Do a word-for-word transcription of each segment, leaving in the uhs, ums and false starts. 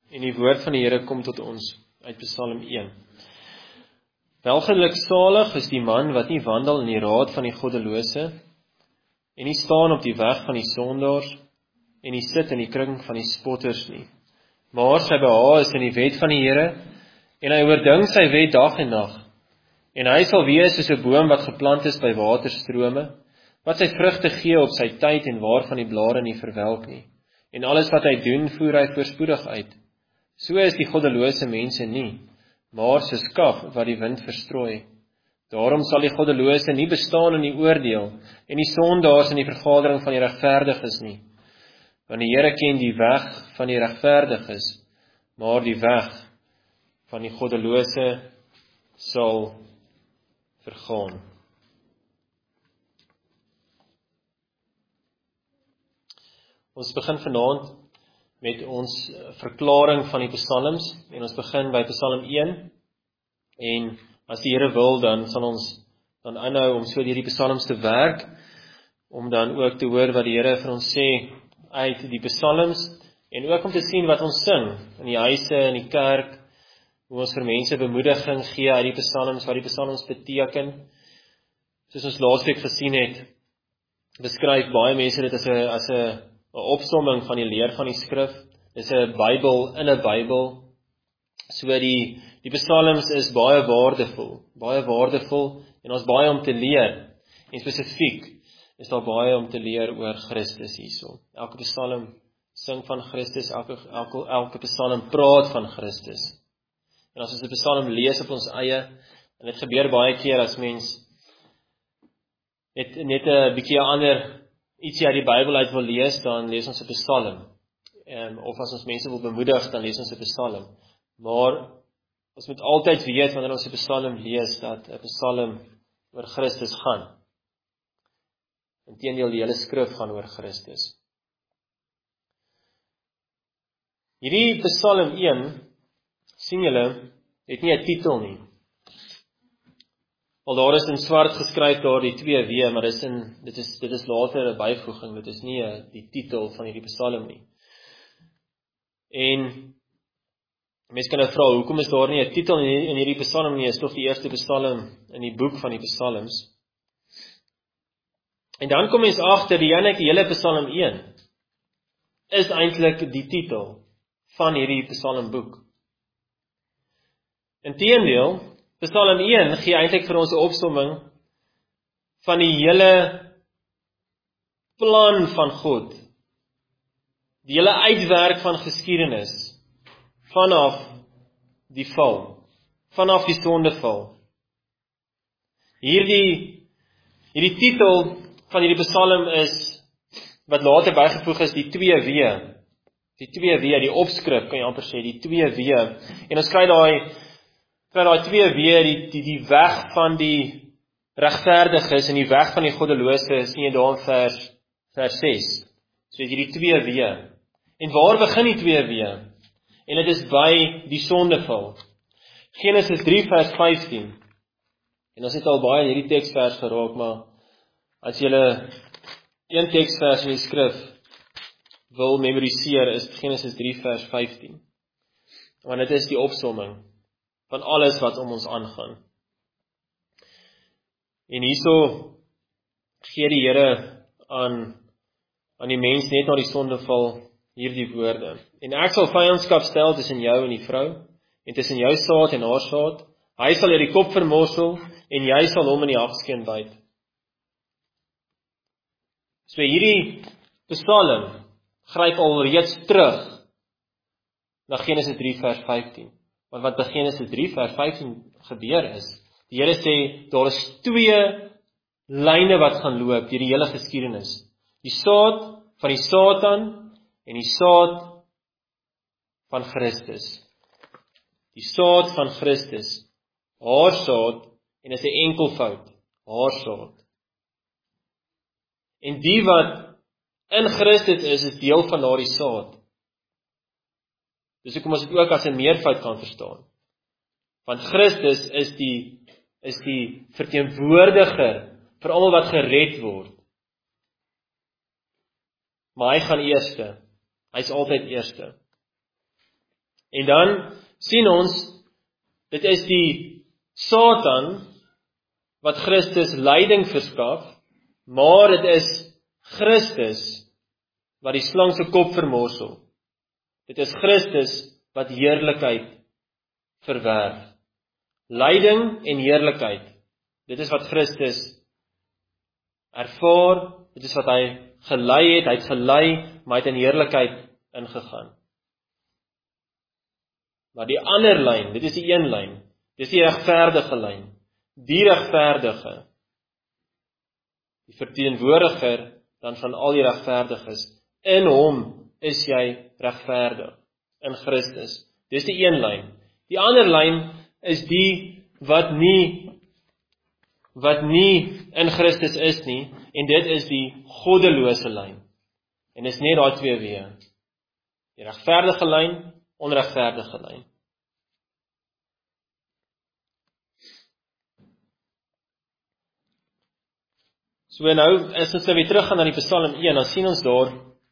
En die woord van die Here kom tot ons uit Psalm een. Welgeluksalig is die man wat nie wandel in die raad van die goddelose, en nie staan op die weg van die sondaars, en nie sit in die kring van die spotters nie. Maar sy behaag is in die wet van die Here, en hy oordink sy wet dag en nag. En hy sal wees soos 'n boom wat geplant is by waterstrome, wat sy vrugte gee op sy tyd en waarvan die blare nie verwelk nie. En alles wat hy doen, voer hy voorspoedig uit. So is die goddelose mense nie, maar soos kaf wat die wind verstrooi. Daarom sal die goddelose nie bestaan in die oordeel, en die sondaars in die vergadering van die regverdiges nie. Want die Here ken die weg van die regverdiges, maar die weg van die goddelose sal vergaan. Ons begin vanaand met ons verklaring van die psalms, en ons begin by Psalm een, en as die Here wil, dan sal ons dan aanhou om so deur die psalms te werk, om dan ook te hoor wat die Here vir ons sê uit die psalms, en ook om te sien wat ons sing, in die huise, in die kerk, hoe ons vir mense bemoediging gee uit die psalms, wat die psalms beteken. Soos ons laasweek gesien het, beskryf baie mense dit as 'n as 'n 'n opsomming van die leer van die skrif. Dis 'n Bybel in 'n Bybel. So die die psalms is baie waardevol, baie waardevol en ons baie om te leer. En spesifiek is daar baie om te leer oor Christus hierso. Elke psalm sing van Christus, elke elke elke psalm praat van Christus. En as ons 'n psalm lees op ons eie, en dit gebeur baie keer as mens net net 'n bietjie ander ietsie uit die Bybel uit wil lees, dan lees ons 'n psalm. Um, of as ons mense wil bemoedig, dan lees ons 'n psalm. Maar ons moet altyd weet, wanneer ons 'n psalm lees, dat 'n psalm oor Christus gaan. Inteendeel, die hele skrif gaan oor Christus. Hierdie Psalm een, sien julle, het nie 'n titel nie. Al daar is in swart geskryf daar die twee W, maar dit is, in, dit is, dit is later 'n byvoeging, dit is nie a, die titel van hierdie psalm nie. En mense kan nou vra, hoekom is daar nie 'n titel in hierdie psalm nie, is tog die eerste psalm in die boek van die psalms. En dan kom mens agter, die eintlik die hele Psalm een is eintlik die titel van hierdie psalmboek. Inteendeel, Psalm een gee eintlik vir ons 'n opsomming van die hele plan van God, die hele uitwerk van geskiedenis, vanaf die val, vanaf die sondeval. Hierdie, hierdie titel van hierdie psalm is, wat later bygevoeg is, die twee W, die twee W, die opskrif, kan jy amper sê, die twee W, en ons kry daai, kry daai twee W, die, die, die weg van die regverdiges, en die weg van die goddelose, sien jy daar in vers, vers ses, so het jy die twee W, en waar begin die twee W? En dit is by die sondeval. Genesis drie vers vyftien, en ons het al baie in hierdie teksvers geraak, maar as jy een teksvers in die skrif wil memoriseer, is Genesis drie vers vyftien. Want dit is die opsomming van alles wat om ons aangaan. En hierso gee die Here aan, aan die mens net na die sondeval hierdie woorde. En ek sal vyandskap stel tussen jou en die vrou, en tussen jou saad en haar saad. Hy sal jou die kop vermorsel, en jy sal hom in die hagskeen byt. So hierdie psalm gryp alreeds terug na Genesis drie vers vyftien. Want wat by Genesis drie vers vyftien gebeur is, die Here sê, daar is twee lyne wat gaan loop deur die hele geskiedenis. Die saad van die Satan en die saad van Christus. Die saad van Christus, haar saad, en dit is 'n enkelvoud, haar saad. En die wat in Christus is, is deel van daardie saad. Dis hoekom ons dit ook as 'n meervoud kan verstaan. Want Christus is die, is die verteenwoordiger vir almal wat gered word. Maar hy gaan eerste. Hy's altyd eerste. En dan sien ons, dit is die Satan wat Christus lyding verskaf, maar dit is Christus wat die slang se kop vermorsel. Dit is Christus wat heerlikheid verwerf. Lyding en heerlikheid, dit is wat Christus ervaar, dit is wat hy gelei het, hy het gelei, maar hy het in heerlikheid ingegaan. Maar die ander lyn, dit is die een lyn, dit is die regverdige lyn, die regverdige, die verteenwoordiger dan van al die regverdiges. In hom is jy regverdig, in Christus. Dis die een lyn. Die ander lyn is die wat nie, wat nie in Christus is nie, en dit is die goddelose lyn. En dis net daai twee weë. Die regverdige lyn, onregverdige lyn. So nou, as ons nou weer terug gaan na die Psalm een, dan sien ons daar,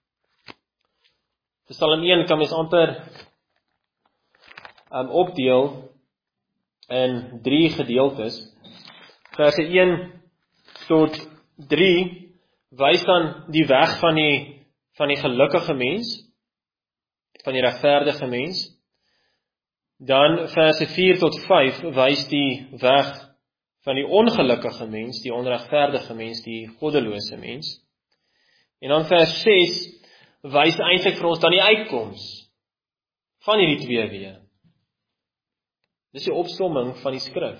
Psalm een kan mens amper um, opdeel in drie gedeeltes. Verse een tot drie wys dan die weg van die, van die gelukkige mens, van die regverdige mens. Dan verse vier tot vyf wys die weg van die ongelukkige mens, die onregverdige mens, die goddelose mens. En dan vers ses wys eintlik vir ons dan die uitkoms van hierdie twee weë. Dis die opsomming van die skrif.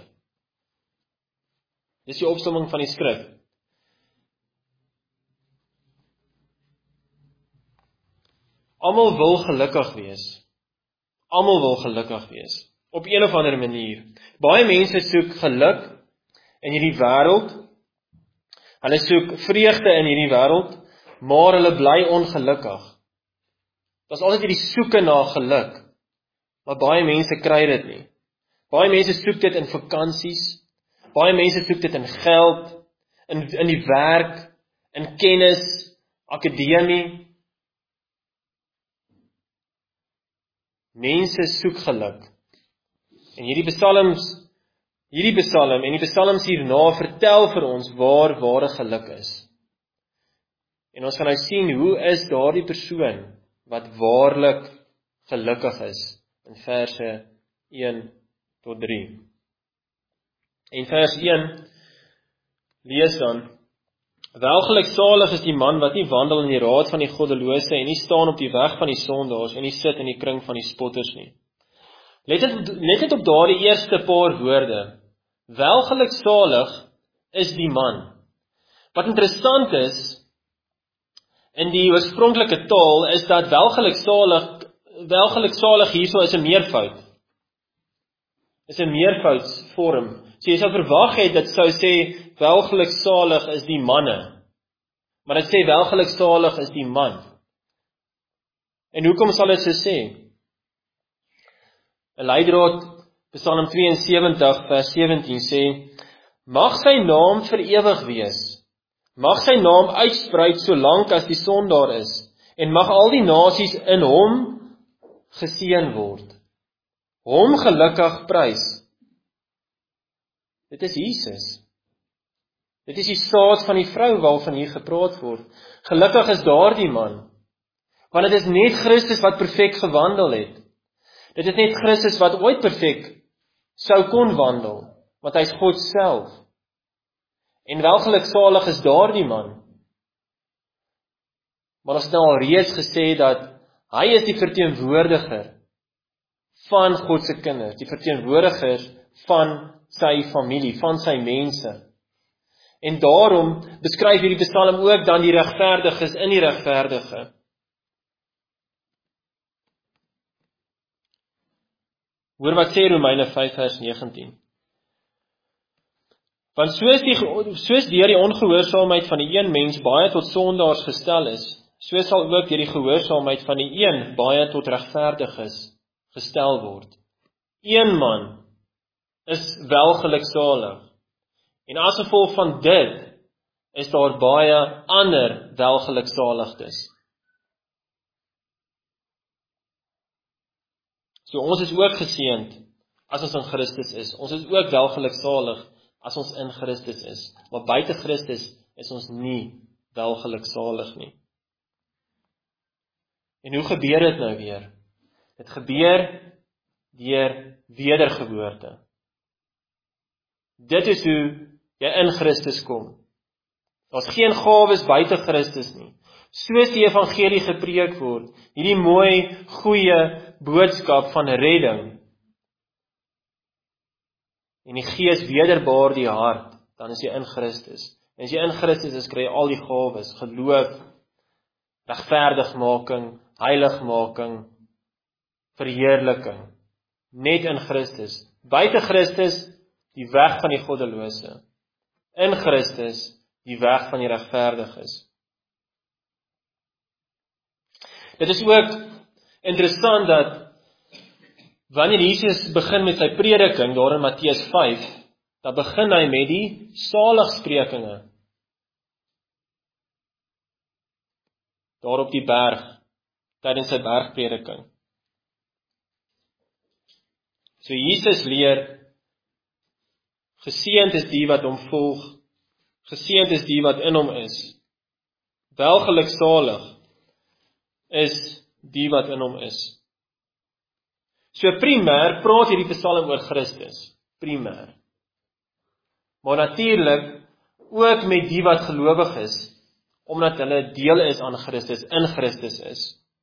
Dis die opsomming van die skrif. Almal wil gelukkig wees. Almal wil gelukkig wees. Op een of ander manier. Baie mense soek geluk in hierdie wêreld. Hulle soek vreugde in hierdie wêreld, maar hulle bly ongelukkig. Daar's altyd hierdie soeke na geluk, maar baie mense kry dit nie. Baie mense soek dit in vakansies, baie mense soek dit in geld, in, in die werk, in kennis, akademie. Mense soek geluk. En hierdie psalms, hierdie psalm en die psalms hierna vertel vir ons waar ware geluk is. En ons gaan nou sien, hoe is daardie persoon wat waarlik gelukkig is, in verse een tot drie. En vers een, lees dan, welgeluksalig is die man wat nie wandel in die raad van die goddelose, en nie staan op die weg van die sondaars, en nie sit in die kring van die spotters nie. Let net op daardie eerste paar woorde, welgeluksalig is die man. Wat interessant is, in die oorspronklike taal is dat welgeluksalig, welgeluksalig hierso is 'n meervoud. Is 'n meervoudsvorm. So jy sou verwag het dit sou sê welgeluksalig is die manne. Maar dit sê welgeluksalig is die man. En hoekom sal dit so sê? 'n Leidraad, Psalm twee en sewentig vers sewentien sê: mag sy naam vir ewig wees. Mag sy naam uitsprei solank as die son daar is, en mag al die nasies in hom geseën word. Hom gelukkig prys. Dit is Jesus. Dit is die saad van die vrou waarvan hier gepraat word. Gelukkig is daardie man, want dit is net Christus wat perfek gewandel het. Dit is net Christus wat ooit perfek sou kon wandel, want hy is God self. En welgeluksalig is daardie man. Maar ons het nou al reeds gesê dat hy is die verteenwoordiger van God se kinders, die verteenwoordiger van sy familie, van sy mense. En daarom beskryf hierdie psalm ook dan die regverdiges in die regverdige. Hoor wat sê Romeine vyf vers negentien. Want soos, die, soos deur die ongehoorsaamheid van die een mens baie tot sondaars gestel is, so sal ook deur die gehoorsaamheid van die een baie tot regverdiges gestel word. Een man is welgeluksalig. En as gevolg van dit, is daar baie ander welgeluksaligdes. So ons is ook geseënd as ons in Christus is. Ons is ook welgeluksalig as ons in Christus is. Maar buite Christus is ons nie welgeluksalig nie. En hoe gebeur dit nou weer? Dit gebeur deur wedergeboorte. Dit is hoe jy in Christus kom. Daar's geen gawes buite Christus nie. Soos die evangelie gepreek word, hierdie mooi, goeie boodskap van redding, en die Gees wederbaar die hart, dan is jy in Christus. En as jy in Christus is, kry jy al die gawes, geloof, regverdigmaking, heiligmaking, verheerliking, net in Christus. Buite Christus, die weg van die goddelose. In Christus, die weg van die regverdiges. Dit is ook interessant dat wanneer Jesus begin met sy prediking, daar in Matteus vyf, dan begin hy met die saligsprekinge. Daar op die berg, tydens sy bergprediking. So Jesus leer, geseënd is die wat hom volg, geseënd is die wat in hom is, welgeluksalig is die wat in hom is. So primêr praat hierdie Psalm oor Christus, primêr. Maar natuurlik ook met die wat gelowig is, omdat hulle deel is aan Christus, in Christus is.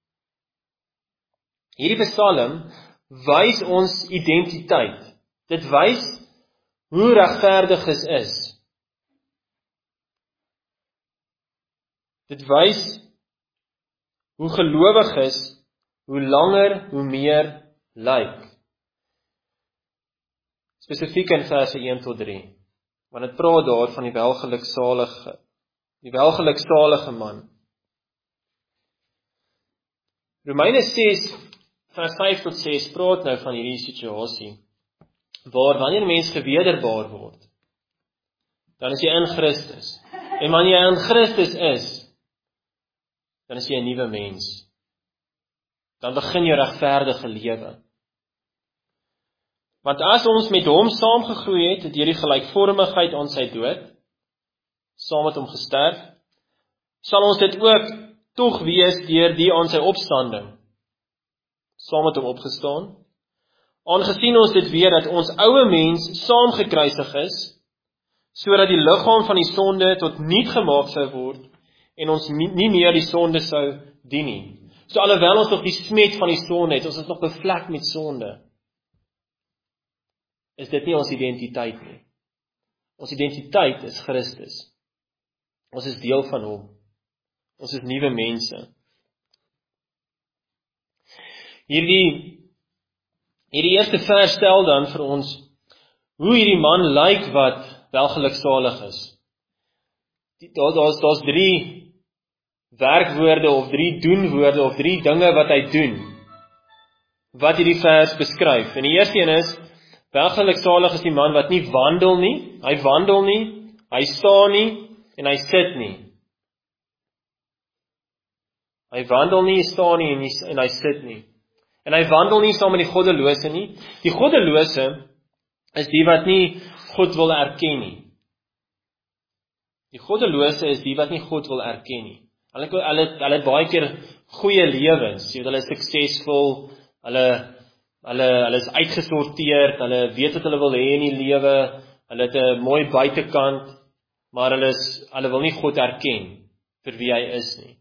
Hierdie Psalm wys ons identiteit. Dit wys hoe regverdiges is. Dit wys hoe gelowiges, hoe langer, hoe meer lyk. Spesifiek in verse een tot drie. Want dit praat daar van die welgeluksalige, die welgeluksalige man. Romeine ses, vers vyf tot ses, praat nou van hierdie situasie, waar wanneer mens gewederbaar word, dan is jy in Christus. En wanneer jy in Christus is, dan is jy 'n nuwe mens. Dan begin jou regverdige lewe. Want as ons met hom saamgegroei het, deur die gelykvormigheid aan sy dood, saam met hom gesterf, sal ons dit ook tog wees deur die aan sy opstanding, saam met hom opgestaan, aangesien ons dit weet dat ons ouwe mens saam gekruisig is, sodat die liggaam van die sonde tot niet gemaak sou word, en ons nie, nie meer die sonde sou dien nie. So alhoewel ons nog die smet van die sonde het, ons is nog bevlek met sonde, is dit nie ons identiteit nie. Ons identiteit is Christus. Ons is deel van hom. Ons is nuwe mense. Hierdie, hierdie eerste vers stel dan vir ons, hoe hierdie man lyk wat welgeluksalig is. Daar, daar's, daar's drie werkwoorde of drie doenwoorde of drie dinge wat hy doen, wat hierdie vers beskryf. En die eerste een is, welgeluksalig is die man wat nie wandel nie, hy wandel nie, hy staan nie, en hy sit nie. Hy wandel nie, staan nie, en hy, en hy sit nie. En hy wandel nie saam met die goddelose nie. Die goddelose is die wat nie God wil erken nie. Die goddelose is die wat nie God wil erken nie. Hulle, hulle, hulle het baie keer goeie lewens, hulle is suksesvol, hulle, hulle, hulle is uitgesorteerd, hulle weet wat hulle wil hê in die lewe, hulle het 'n mooi buitekant, maar hulle, is, hulle wil nie God erken vir wie hy is nie.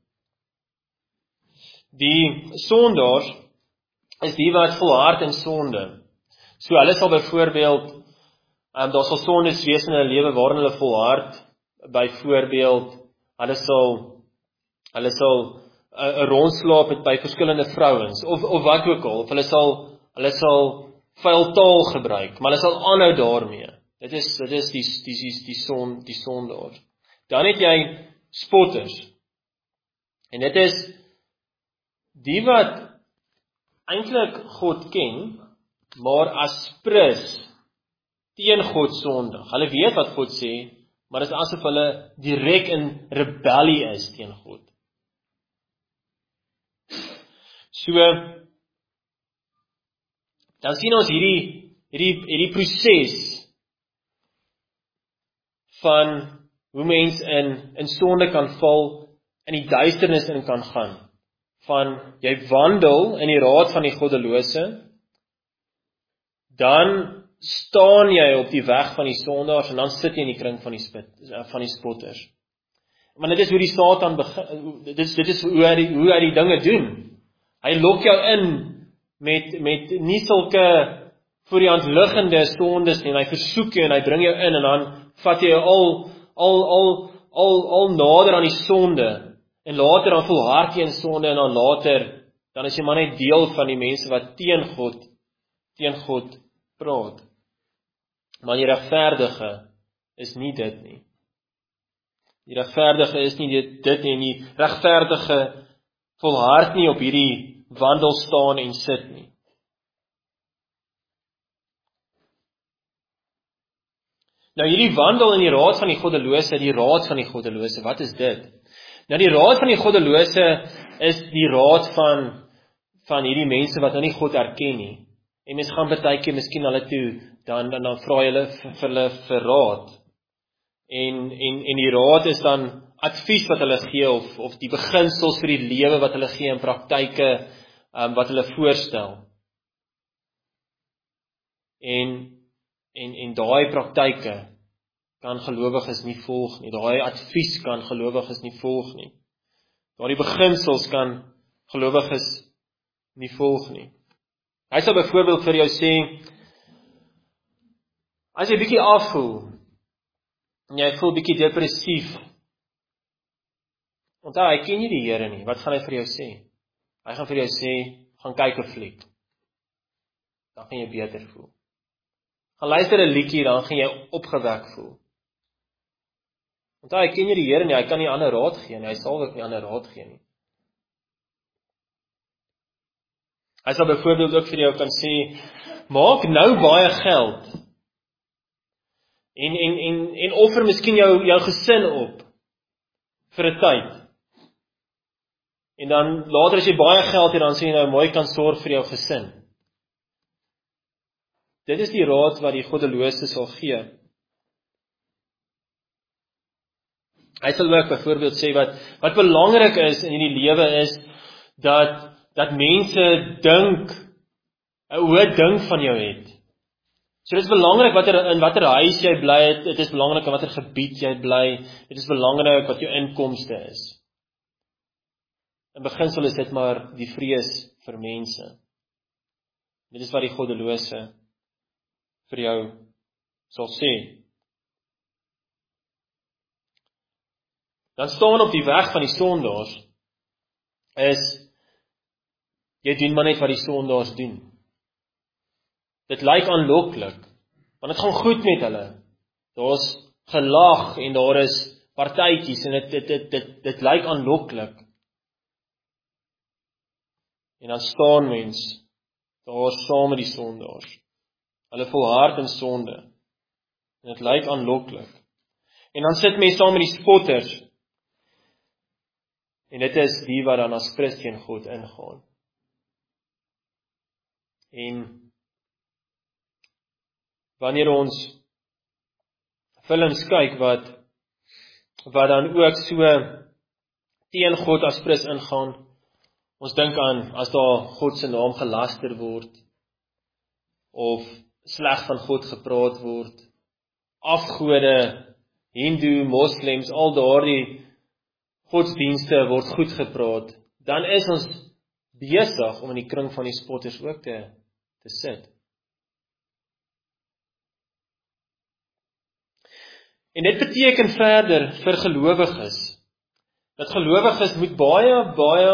Die sondaars is die wat volhard in sonde. So hulle sal byvoorbeeld, um, daar sal sondes wees in hulle lewe waarin hulle volhard, byvoorbeeld, hulle sal hulle sal 'n uh, rondslaap met by verskillende vrouens, of, of wat ook al, of hulle sal, hulle sal vuil taal gebruik, maar hulle sal aanhou daarmee. Dit is, dit is die, die, die, die, son, die sondaar. Dan het jy spotters. En dit is die wat eintlik God ken, maar as prins teen God sondig. Hulle weet wat God sê, maar dit is asof hulle direk in rebellie is teen God. So, dan sien ons hierdie, hierdie, hierdie proses van hoe mens in, in sonde kan val, in die duisternis in kan gaan. Van, jy wandel in die raad van die goddelose, dan staan jy op die weg van die sondaars, en dan sit jy in die kring van die, spit, van die spotters. Want dit is hoe die Satan begin, dit is, dit is hoe, hy die, hoe hy die dinge doen. Hy lok jou in met, met nie sulke voor die hand liggende sondes nie, en hy versoek jou en hy bring jou in, en dan vat jy jou al, al, al, al, al nader aan die sonde, en later dan volhard jy in sonde, en dan later, dan is jy maar net deel van die mense wat teen God, teen God praat. Maar die regverdige is nie dit nie. Die regverdige is nie dit, dit nie, die regverdige volhard nie op hierdie wandel staan en sit nie. Nou hierdie wandel in die raad van die goddelose, die raad van die goddelose, wat is dit? Nou die raad van die goddelose is die raad van, van hierdie mense wat nou nie God erken nie. En mense gaan baie keer miskien hulle toe, dan, dan, dan vra hulle vir hulle vir raad. En, en, en die raad is dan advies wat hulle gee, of, of die beginsels vir die lewe wat hulle gee, en praktyke um, wat hulle voorstel. En, en, en daai praktyke kan gelowiges nie volg nie, daai advies kan gelowiges nie volg nie. Daai beginsels kan gelowiges nie volg nie. Hy sal byvoorbeeld vir jou sê, as jy bietjie afvoel, en jy voel bietjie depressief, onthou, hy ken nie die Here nie, wat gaan hy vir jou sê? Hy gaan vir jou sê, gaan kyk 'n fliek, dan gaan jy beter voel. Gaan luister 'n liedjie, dan gaan jy opgewek voel. Onthou, hy ken nie die Here nie, hy kan nie ander raad gee nie, hy sal ook nie ander raad gee nie. Hy sal byvoorbeeld ook vir jou kan sê, maak nou baie geld, en, en, en, en offer miskien jou, jou gesin op, vir 'n tyd. En dan, later as jy baie geld het, dan sê jy nou, mooi kan sorg vir jou gesin. Dit is die raad wat die goddelose sal gee. Hy sal ook byvoorbeeld sê, wat, wat belangrik is in die lewe is, dat, dat mense dink, hoe hulle dink van jou het. So dit is belangrik watter, in watter huis jy bly, dit is belangrik in watter gebied jy bly, dit is belangrik wat jou inkomste is. In beginsel is dit maar die vrees vir mense. Dit is wat die goddelose vir jou sal sê. Dan staan op die weg van die sondaars, is, jy doen maar net wat die sondaars doen. Dit lyk aanloklik, want dit gaan goed met hulle. Daar is gelag en daar is partytjies en dit dit dit dit, dit lyk aanloklik. En dan staan mens daar saam met die sondaars. Hulle volhard in sonde. En dit lyk aanloklik. En dan sit mens saam met die spotters. En dit is die wat dan as Christen God ingaan. En wanneer ons films kyk wat wat dan ook so teen God as Christ ingaan, ons dink aan as daar God se naam gelaster word of sleg van God gepraat word, afgode, Hindu, Moslems, al daardie godsdienste word goed gepraat, dan is ons besig om in die kring van die spotters ook te, te sit. En dit beteken verder vir gelowiges, dat gelowiges moet baie, baie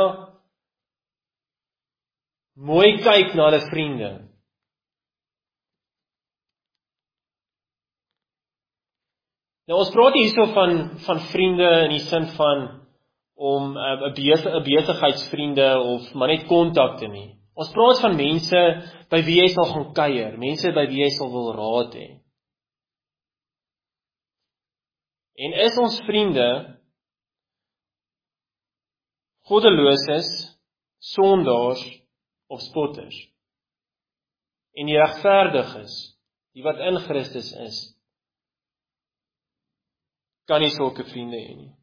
mooi kyk na hulle vriende. Nou ons praat hierso van, van vriende in die sin van om 'n besig, 'n besigheidsvriende of maar net kontakte nie. Ons praat van mense by wie jy sal gaan kuier, mense by wie jy sal wil raad hê. En is ons vriende goddeloses, sondaars of spotters? en die regverdig is, die wat in Christus is, kan nie sulke vriende hê nie.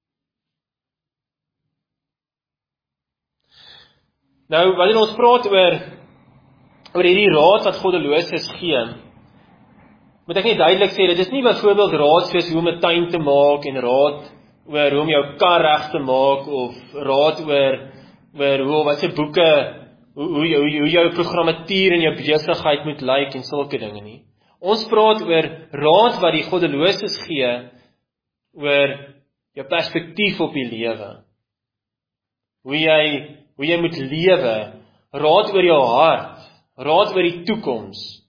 Nou, wanneer ons praat oor oor hierdie raad wat goddeloses gee, moet ek net duidelik sê, dit is nie byvoorbeeld raad soos hoe om 'n tuin te maak en raad oor hoe om jou kar reg te maak of raad oor oor hoe wat se boeke hoe hoe hoe, hoe jou programmatuur en jou besigheid moet lyk en sulke dinge nie. Ons praat oor raad wat die goddeloses gee oor jou perspektief op die lewe. Hoe jy hoe jy moet lewe, raad oor jou hart, raad oor die toekoms.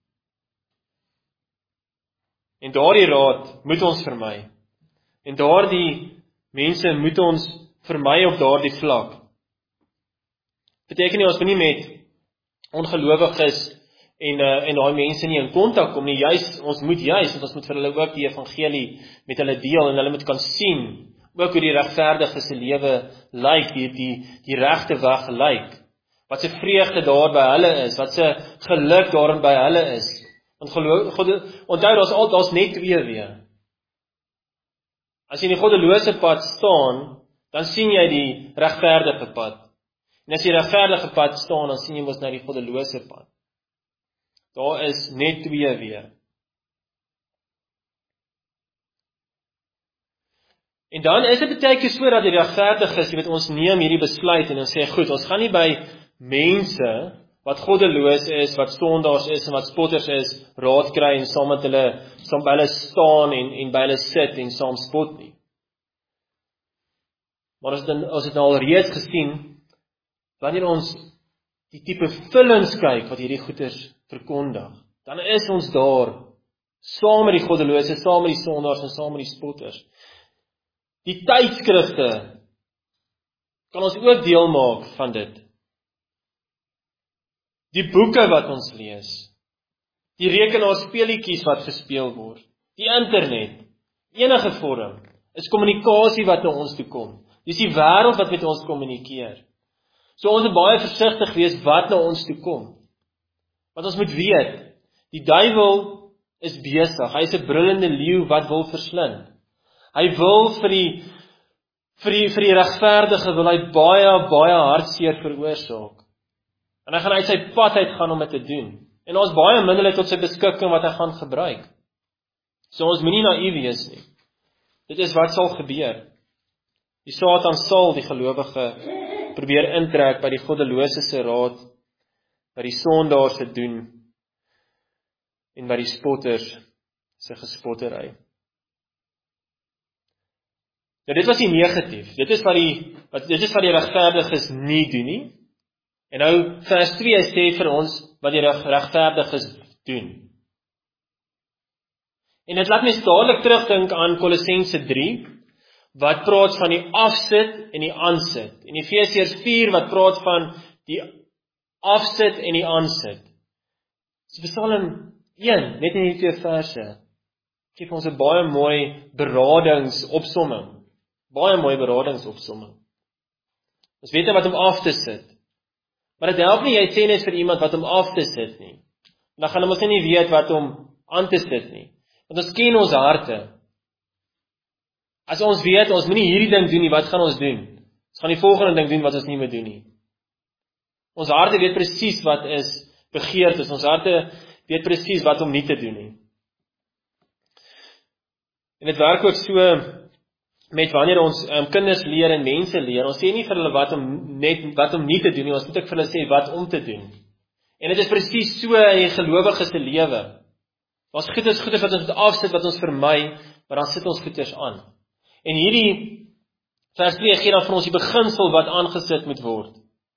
En daardie raad moet ons vermy. En daardie mense moet ons vermy op daardie vlak. Beteken nie ons moet nie met ongelowiges en uh, en daai mense nie in kontak kom nie. Juis ons moet juis want ons moet vir hulle ook die evangelie met hulle deel en hulle moet kan sien ook hoe die regverdige se lewe lyk, die die die regte weg lyk. Wat se vreugde daar by hulle is, wat se geluk daarin by hulle is. Want geloof, God, onthou daar's al daar's net twee weer. As jy in die goddelose pad staan, dan sien jy die regverdige pad. En as jy die regverdige pad staan, dan sien jy mos nou die goddelose pad. Daar is net twee weer. En dan is dit baie keer so dat die regverdiges, jy weet, ons neem hierdie besluit en ons sê, goed, ons gaan nie by mense wat goddeloos is, wat sondaars is en wat spotters is, raad kry en saam met hulle, saam by hulle staan en, en by hulle sit en saam spot nie. Maar as dit, as dit nou al reeds gesien, wanneer ons die tipe vullings kyk wat hierdie goeders verkondig, dan is ons daar, saam met die goddelose, saam met die sondaars en saam met die spotters. Die tydskrifte kan ons ook deel maak van dit. Die boeke wat ons lees, die rekenaarspeletjies wat gespeel word, die internet, enige vorm, is kommunikasie wat na ons toe kom. Dis die wêreld wat met ons kommunikeer. So ons moet baie versigtig wees wat na ons toe kom. Want ons moet weet, die duiwel is besig, hy is 'n brullende leeu wat wil verslind. Hy wil vir die vir die, vir die regverdige wil hy baie, baie hartseer veroorsaak. En hy gaan uit sy pad uit gaan om dit te doen. En ons baie middele tot sy beskikking wat hy gaan gebruik. So ons moenie naïef wees nie. Dit is wat sal gebeur. Die Satan sal die gelowige probeer intrek by die goddelose se raad, by die sondaar se doen, en by die spotters se gespottery. Nou dit was die negatief. Dit is wat die wat dit is wat die regverdiges nie doen nie. En nou vers twee sê vir ons wat die regverdiges doen. En dit laat mens dadelik terugdink aan Kolossense drie, wat praat van die afsit en die aansit. En Efesiërs vier wat praat van die afsit en die aansit. So Psalm een, net in die twee verse, gee ons 'n baie mooi beradingsopsomming. Baie mooi beradingsopsomming. Ons weet wat om af te sit. Maar dit help nie jy sê net vir iemand wat om af te sit nie. Dan gaan ons nie weet wat om aan te sit nie. Want ons ken ons harte. As ons weet, ons moenie hierdie ding doen nie, wat gaan ons doen? Ons gaan die volgende ding doen wat ons nie moet doen nie. Ons harte weet presies wat is begeertes. Ons harte weet presies wat om nie te doen nie. En dit werk ook so met wanneer ons um, kinders leer en mense leer. Ons sê nie vir hulle wat om net wat om nie te doen nie, ons moet ook vir hulle sê wat om te doen. En dit is presies so in die gelowige se lewe. Ons goeders goeders wat ons moet afsit, wat ons vermy, maar dan sit ons goeders aan. En hierdie vers twee gee dan vir ons die beginsel wat aangesit moet word.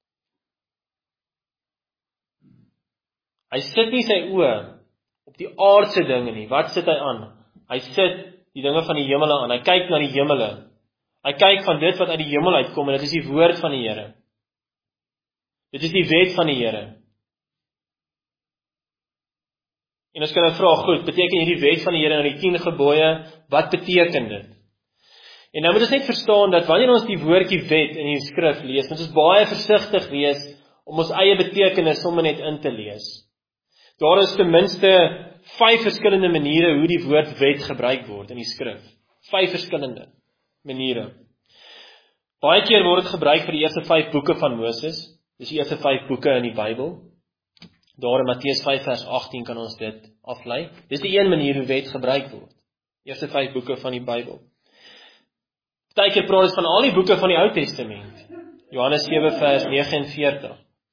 Hy sit nie sy oë op die aardse dinge nie. Wat sit hy aan? Hy sit die dinge van die hemele aan. Hy kyk na die hemele. Hy kyk van dit wat uit die hemel uitkom en dit is die woord van die Here. Dit is die wet van die Here. En ons kan nou vra, goed, beteken hierdie wet van die Here en die tien gebooie, wat beteken dit? En nou moet ons net verstaan dat wanneer ons die woordjie wet in die skrif lees, moet ons baie versigtig wees om ons eie betekenis sommer net in te lees. Daar is ten minste vyf verskillende maniere hoe die woord wet gebruik word in die skrif. Vyf verskillende maniere. Baie keer word dit gebruik vir die eerste vyf boeke van Moses. Dis die eerste vyf boeke in die Bybel. Daar in Matteus vyf vers agttien kan ons dit aflei. Dis die een manier hoe wet gebruik word. Eerste vyf boeke van die Bybel. Partykeer praat ons van al die boeke van die Ou Testament. Johannes sewe vers vyf nege.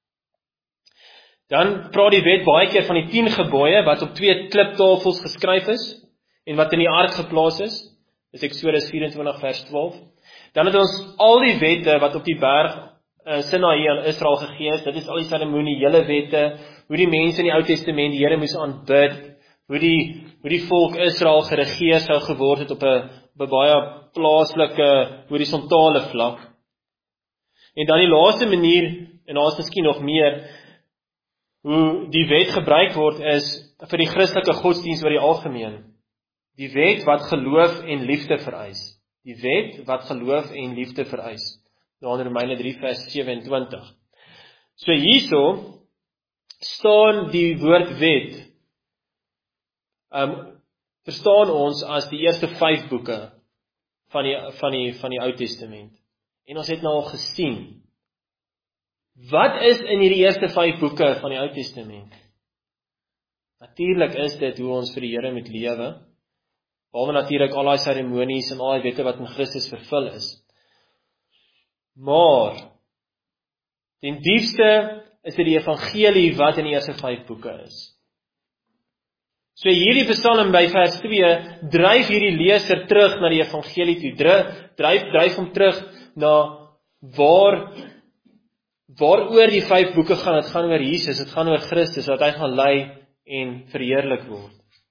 Dan praat die wet baie keer van die tien gebooie wat op twee kliptafels geskryf is en wat in die ark geplaas is. Dis Eksodus vyf vyf nege vers twaalf. Dan het ons al die wette wat op die berg uh, Sinaï aan Israel gegee is. Dit is al die seremoniele wette, hoe die mense in die Ou Testament die Here moes aanbid, hoe die hoe die volk Israel geregeer sou geword het op 'n op 'n baie plaaslike horisontale vlak. En dan die laaste manier, en daar is miskien nog meer, hoe die wet gebruik word is vir die Christelike godsdienst oor die algemeen. Die wet wat geloof en liefde vereis. Die wet wat geloof en liefde vereis. Daar in Romeine drie vers vyf-en-twintig. So hierso staan die woord wet, um, verstaan ons as die eerste vyf boeke van die, van die, van die Ou Testament. En ons het nou al gesien, wat is in hierdie eerste vyf boeke van die Ou Testament? Natuurlik is dit hoe ons vir die Here moet lewe, behalwe natuurlik al die seremonies en al die wette wat in Christus vervul is. Maar, ten diepste is dit die evangelie wat in die eerste vyf boeke is. So hierdie Psalm by vers twee, dryf hierdie leser terug na die evangelie toe, dryf, dryf hom terug na waar, waaroor die vyf boeke gaan. Het gaan oor Jesus, het gaan oor Christus, wat hy gaan lei en verheerlik word.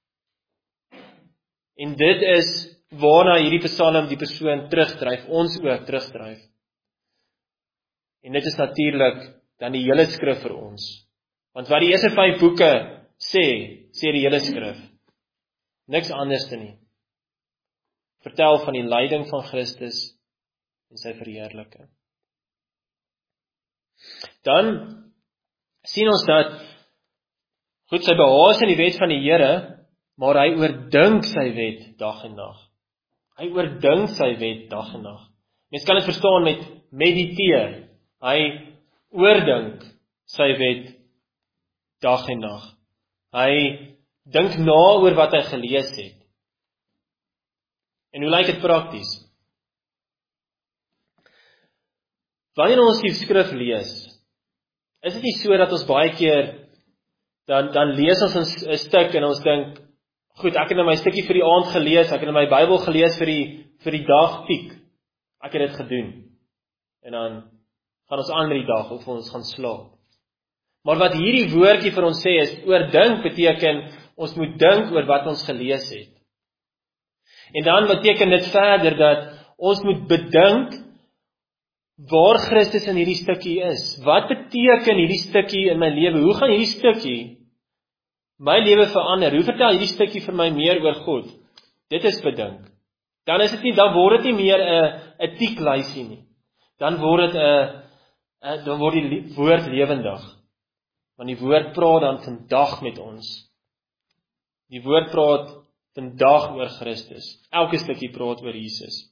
En dit is waarna hierdie Psalm die persoon terugdryf, ons ook terugdryf. En dit is natuurlik dan die hele skrif vir ons. Want wat die eerste vyf boeke sê, sê die hele skrif. Niks anders te nie. Vertel van die lyding van Christus en sy verheerliking. Dan sien ons dat, goed, sy behaas in die wet van die Here, maar hy oordink sy wet dag en nag. Hy oordink sy wet dag en nag. Mens kan dit verstaan met mediteer. Hy oordink sy wet dag en nag. Hy dink na oor wat hy gelees het. En hoe lyk dit prakties? Wanneer ons die skrif lees, is dit nie so dat ons baie keer, dan, dan lees ons 'n, 'n stuk en ons dink, goed, ek het nou my stukkie vir die aand gelees, ek het nou my Bybel gelees vir die, vir die dag piek. Ek het dit gedoen. En dan gaan ons aan met die dag, of ons gaan slaap. Maar wat hierdie woordjie vir ons sê is, oordink beteken, ons moet dink oor wat ons gelees het. En dan beteken dit verder dat ons moet bedink waar Christus in hierdie stukkie is. Wat beteken hierdie stukkie in my lewe? Hoe gaan hierdie stukkie my lewe verander? Hoe vertel hierdie stukkie vir my meer oor God? Dit is bedink. Dan is dit nie, dan word dit nie meer 'n 'n tieklysie nie. Dan word dit 'n 'n dan word die woord lewendig. Want die woord praat dan vandag met ons. Die woord praat vandag oor Christus. Elke stukkie praat oor Jesus.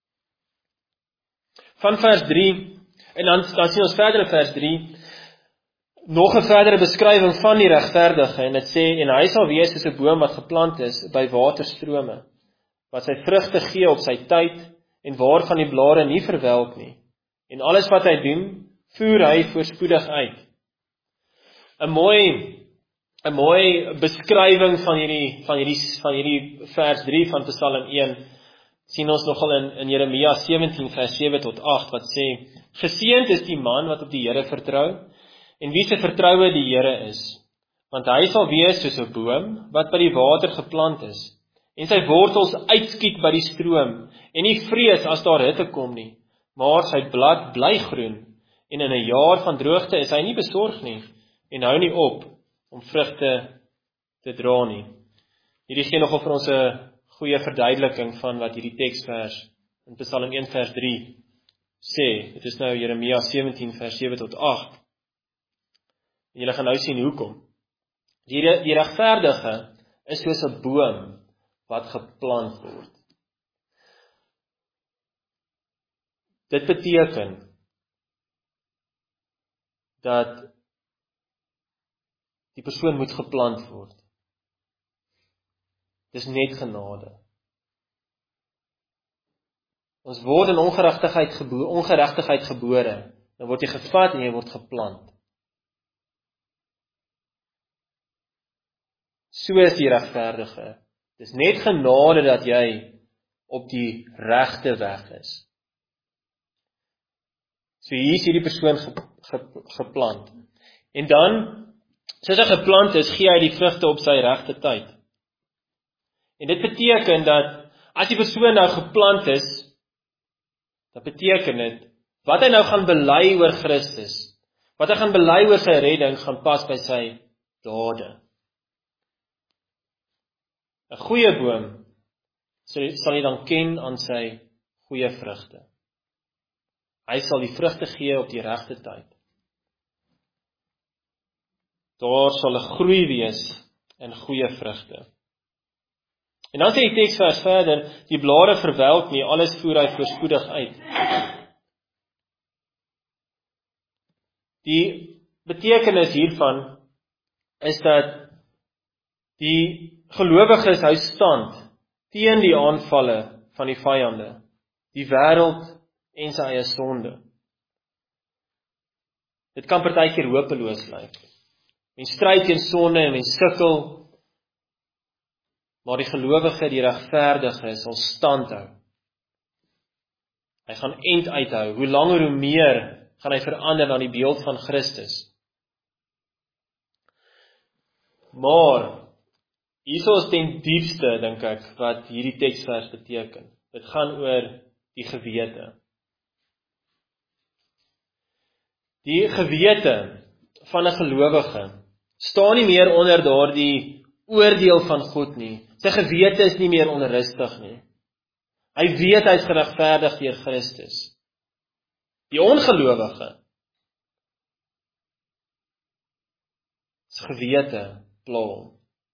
Van vers drie, en dan, dan sien ons verder in vers drie, nog 'n verdere beskrywing van die regverdige, en dit sê, en hy sal wees soos 'n boom wat geplant is by waterstrome, wat sy vrugte gee op sy tyd, en waarvan die blare nie verwelk nie. En alles wat hy doen, voer hy voorspoedig uit. 'n mooi 'n mooi beskrywing van hierdie van hierdie van hierdie vers drie van Psalm een sien ons nogal in in Jeremia sewentien vers sewe tot agt wat sê: Geseënd is die man wat op die Here vertrou en wie se vertroue die Here is, want hy sal wees soos 'n boom wat by die water geplant is en sy wortels uitskiet by die stroom en nie vrees as daar hitte kom nie, maar sy blad bly groen en in 'n jaar van droogte is hy nie besorg nie en hou nie op om vrugte te dra nie. Hierdie gee nogal vir ons 'n goeie verduideliking van wat hierdie teksvers in Psalm een vers drie sê. Dit is nou Jeremia sewentien vers sewe tot agt. En julle gaan nou sien hoekom. Die, die regverdige is soos 'n boom wat geplant word. Dit beteken dat die persoon moet geplant word. Dis net genade. Ons word in ongeregtigheid gebore, ongeregtigheid gebore, dan word jy gevat en jy word geplant. So is die regverdige. Dis net genade dat jy op die regte weg is. So hier is hierdie persoon ge, ge, geplant. En dan, soos hy geplant is, gee hy die vrugte op sy regte tyd. En dit beteken dat, as die persoon nou geplant is, dat beteken dit, wat hy nou gaan bely oor Christus, wat hy gaan bely oor sy redding, gaan pas by sy dade. 'n Goeie boom sal jy dan ken aan sy goeie vrugte. Hy sal die vrugte gee op die regte tyd. Daar sal 'n groei wees in goeie vrugte. En dan sê die teksvers verder, die blare verwelk nie, alles voer hy voorspoedig uit. Die betekenis hiervan is dat die gelowiges hou stand teen die aanvalle van die vyande, die wêreld en sy eie sonde. Dit kan partykeer hopeloos lyk. Mens stry teen sonde en mens sukkel, maar die gelowige, die regverdige, sal stand hou. Hy gaan end uithou. Hoe langer hoe meer gaan hy verander na die beeld van Christus. Maar hierso is ten diepste, dink ek, wat hierdie teksvers beteken. Dit gaan oor die gewete. Die gewete van 'n gelowige staan nie meer onder daardie oordeel van God nie. Sy gewete is nie meer onrustig nie. Hy weet hy is geregverdig deur Christus. Die ongelowige, sy gewete pla hom.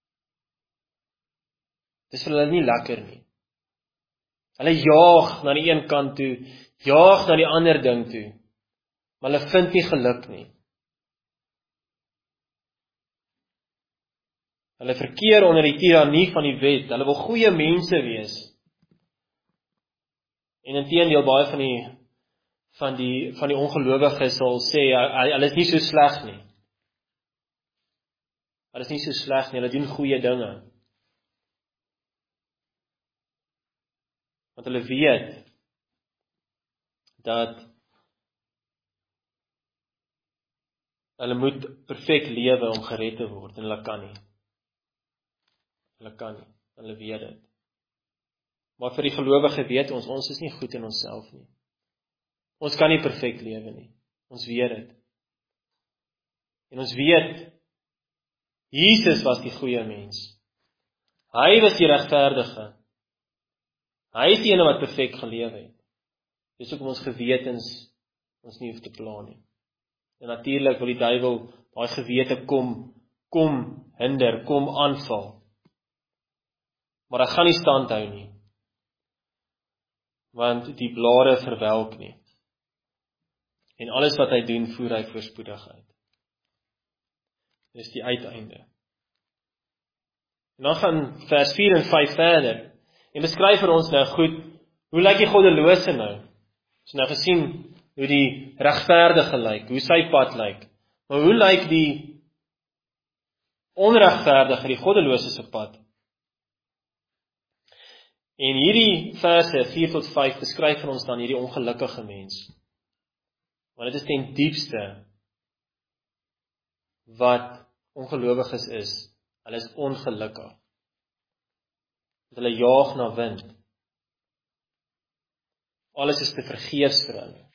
Dis vir hulle nie lekker nie. Hulle jaag na die een kant toe, jaag na die ander ding toe, maar hulle vind nie geluk nie. Hulle verkeer onder die tirannie van die wet, hulle wil goeie mense wees. En inteendeel baie van die van die van die ongelowiges sal sê hulle is nie so sleg nie. Hulle is nie so sleg nie, hulle doen goeie dinge. Want hulle weet dat hulle moet perfek lewe om gered te word en hulle kan nie. Hulle kan nie, hulle weet dit. Maar vir die gelowige weet ons, ons is nie goed in onsself nie. Ons kan nie perfek lewe nie. Ons weet dit. En ons weet, Jesus was die goeie mens. Hy was die regverdige. Hy is die ene wat perfek gelewe het. Dis hoekom ons gewetens ons nie hoef te pla nie. En natuurlik wil die duiwel daai gewete kom, kom hinder, kom aanval. Maar hy gaan nie stand hou nie. Want die blare verwelk nie. En alles wat hy doen, voer hy voorspoedig uit. Dis die uiteinde. En dan gaan vers vier en vyf verder. En beskryf vir ons nou goed, hoe lyk die goddelose nou? Ons nou gesien hoe die regverdige lyk, hoe sy pad lyk. Maar hoe lyk die onregverdige, die goddelose se pad? En hierdie verse vier tot vyf beskryf vir ons dan hierdie ongelukkige mens. Want dit is ten diepste wat ongelowiges is. Hulle is ongelukkig. Hulle jaag na wind. Alles is te vergeefs vir hulle.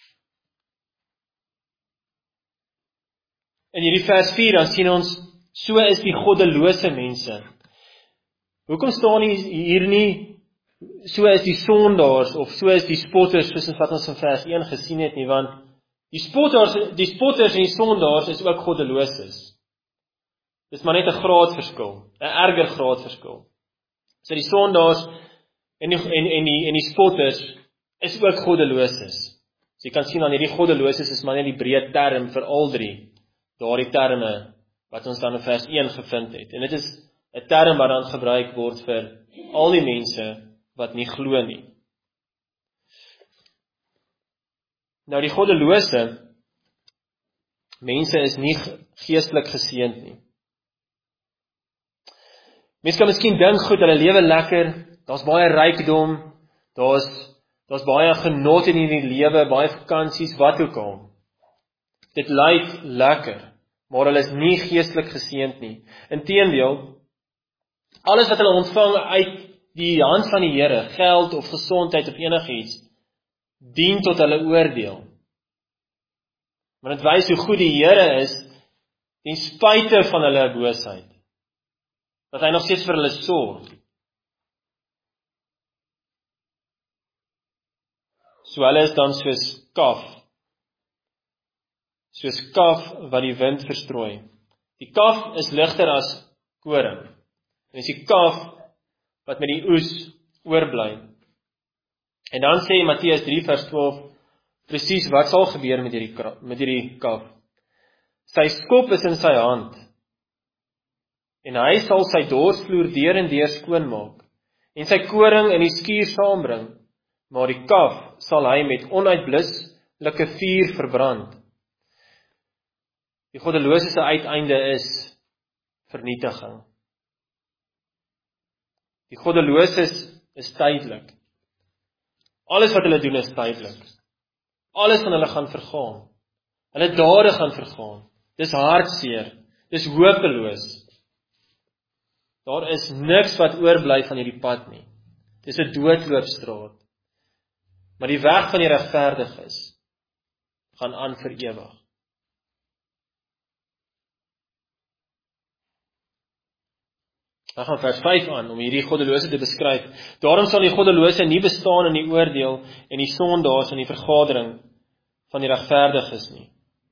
In hierdie vers vier dan sien ons, so is die goddelose mense. Hoekom staan hier nie, so is die sondaars, of so is die spotters, soos wat ons in vers een gesien het nie, want die spotters, die spotters en die sondaars is ook goddeloses. Dis maar net 'n graadverskil, 'n erger graadverskil. So die sondaars en die, en, en die, en die spotters is ook goddeloses. So jy kan sien aan hierdie goddeloses is maar net die breë term vir al drie, daardie terme wat ons dan in vers een gevind het. En dit is 'n term wat dan gebruik word vir al die mense wat nie glo nie. Nou die goddelose mense is nie geestelik geseënd nie. Mense kan miskien dink, goed, hulle lewe lekker, daar's baie rykdom, daar's daar's baie genot in hierdie lewe, baie vakansies, wat ook al. Dit lyk lekker, maar hulle is nie geestelik geseënd nie. Inteendeel, alles wat hulle ontvang uit die hand van die Here, geld of gesondheid of enigiets, dien tot hulle oordeel. Maar dit wys hoe goed die Here is, ten spyte van hulle boosheid. Dat hy nog steeds vir hulle sorg. So hulle is dan soos kaf. Soos kaf wat die wind verstrooi. Die kaf is ligter as koring. En dis die kaf wat met die oes oorbly. En dan sê Matteus drie vers twaalf, presies wat sal gebeur met hierdie, met hierdie kaf. Sy skop is in sy hand, en hy sal sy dorsvloer deur en deur skoonmaak, en sy koring in die skuur saambring, maar die kaf sal hy met onuitbluslike vuur verbrand. Die goddelose se uiteinde is vernietiging. Die goddeloses is tydelik. Alles wat hulle doen is tydelik. Alles van hulle gaan vergaan. Hulle dade gaan vergaan. Dis hartseer. Dis hopeloos. Daar is niks wat oorbly van hierdie pad nie. Dis 'n doodloopstraat. Maar die weg van die regverdiges gaan aan vir ewig. Dan gaan vers vyf aan om hierdie goddelose te beskryf. Daarom sal die goddelose nie bestaan in die oordeel en die sondaars in die vergadering van die regverdiges nie.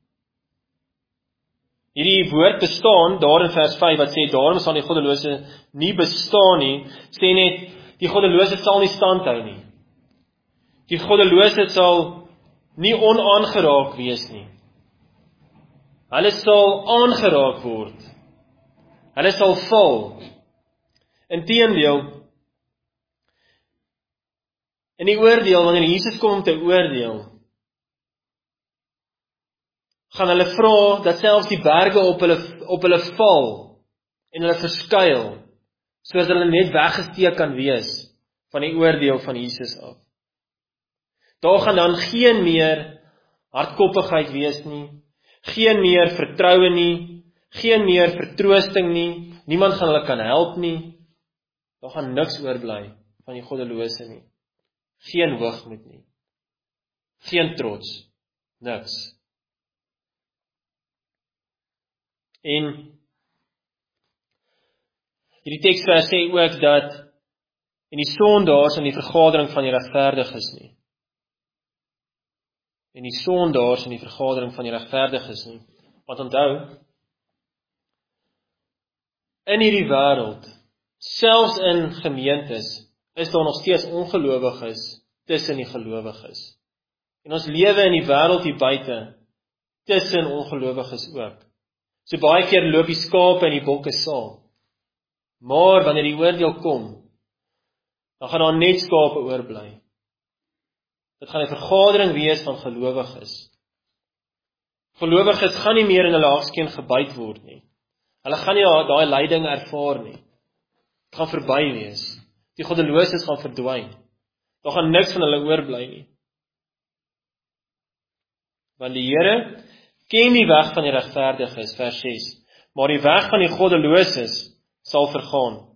Hierdie woord bestaan daar in vers vyf wat sê daarom sal die goddelose nie bestaan nie, sê net die goddelose sal nie standhou nie. Die goddelose sal nie onaangeraak wees nie. Hulle sal aangeraak word. Hulle sal val. Inteendeel, in die oordeel, wanneer Jesus kom om te oordeel, gaan hulle vra dat selfs die berge op hulle, op hulle val en hulle verskuil, sodat hulle net weggesteek kan wees van die oordeel van Jesus af. Daar gaan dan geen meer hardkoppigheid wees nie, geen meer vertroue nie, geen meer vertroosting nie, niemand gaan hulle kan help nie, daar gaan niks oorbly van die goddelose nie. Geen hoogmoed nie. Geen trots. Niks. En hierdie teksvers sê ook dat en die sondaars in die vergadering van die regverdiges nie. En die sondaars in die vergadering van die regverdiges nie. Want onthou, in hierdie wêreld, selfs in gemeentes, is daar nog steeds ongelowiges tussen die gelowiges. En ons lewe in die wêreld hier buite, tussen ongelowiges ook. So baie keer loop die skape en die bokke saam. Maar wanneer die oordeel kom, dan gaan daar net skape oorbly. Dit gaan 'n vergadering wees van gelowiges. Gelowiges gaan nie meer in hulle hagskeen gebyt word nie. Hulle gaan nie daai lyding ervaar nie. Dit gaan verby wees. Die goddeloses gaan verdwyn. Daar gaan niks van hulle oorbly nie. Want die Here ken die weg van die regverdiges, vers ses. Maar die weg van die goddeloses sal vergaan.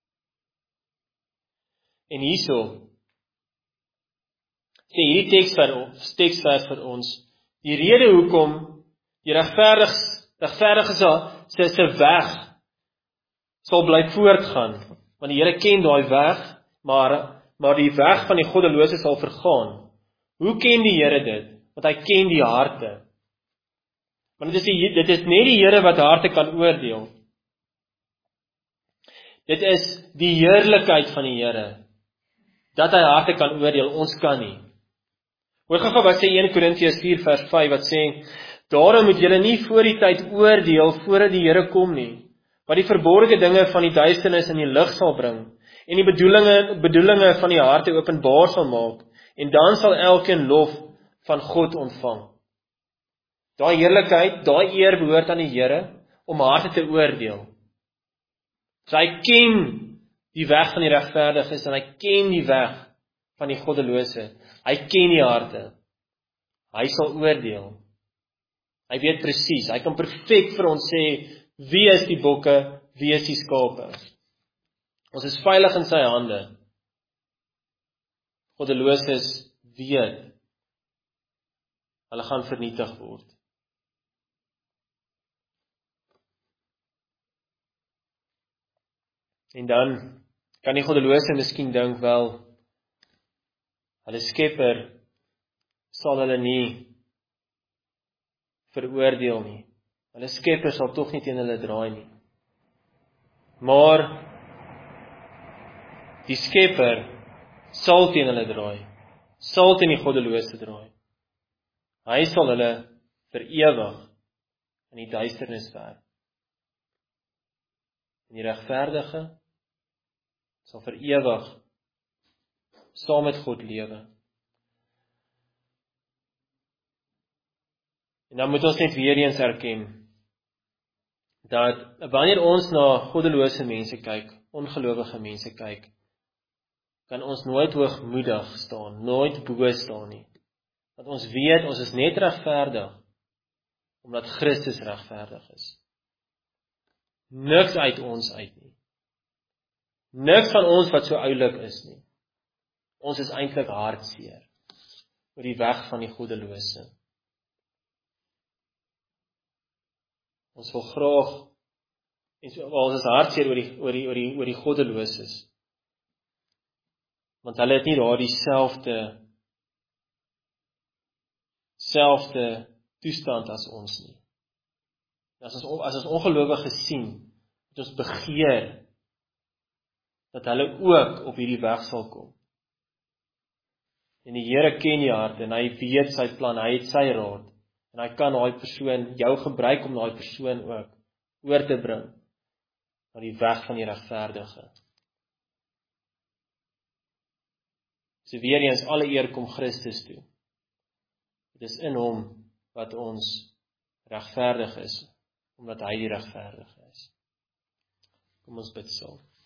En hierso sê hierdie teksvers teksvers vir ons, die rede hoekom die regverdiges regverdiges se se weg sal bly voortgaan, want die Here ken daai weg, maar maar die weg van die goddelose sal vergaan. Hoe ken die Here dit? Want hy ken die harte. Want dit is die, dit is net die Here wat harte kan oordeel. Dit is die heerlikheid van die Here, dat hy harte kan oordeel, ons kan nie. Hoor gou wat sê eerste Korintiërs vier vers vyf, wat sê, daarom moet julle nie voor die tyd oordeel, voordat die Here kom nie, wat die verborgde dinge van die duisternis in die lig sal bring, en die bedoelinge, bedoelinge van die harte openbaar sal maak, en dan sal elkeen lof van God ontvang. Daai heerlikheid, daai eer behoort aan die Here, om harte te oordeel. So hy ken die weg van die regverdiges, en hy ken die weg van die goddelose. Hy ken die harte. Hy sal oordeel. Hy weet presies, hy kan perfek vir ons sê, wie is die bokke, wie is die skape. Ons is veilig in sy hande. Goddeloses weet, hulle gaan vernietig word. En dan kan die goddelose miskien dink, wel, hulle Skepper sal hulle nie veroordeel nie. Hulle Skepper sal tog nie teen hulle draai nie. Maar die Skepper sal teen hulle draai, sal teen die goddelose draai. Hy sal hulle vir ewig in die duisternis werp. En die regverdige sal vir ewig saam met God lewe. En dan moet ons net weer eens erken, dat wanneer ons na goddelose mense kyk, ongelowige mense kyk, kan ons nooit hoogmoedig staan, nooit bo staan nie. Want ons weet, ons is net regverdig, omdat Christus regverdig is. Niks uit ons uit nie. Niks van ons wat so oulik is nie. Ons is eintlik hartseer oor die weg van die goddelose. Ons wil graag, en so, ons is hartseer oor die, oor die, oor die, oor die goddeloses. Want hulle het nie daar dieselfde, selfde toestand as ons nie. As ons, as ons ongelowige sien, het ons begeer, dat hulle ook op hierdie weg sal kom. En die Here ken die hart, en hy weet sy plan, hy het sy raad, en hy kan daai persoon, jou gebruik om daai persoon ook oor te bring, na die weg van die regverdige. So weer eens, alle eer kom Christus toe. Dit is in hom, wat ons regverdig is, omdat hy die regverdige is. Kom ons bid saam.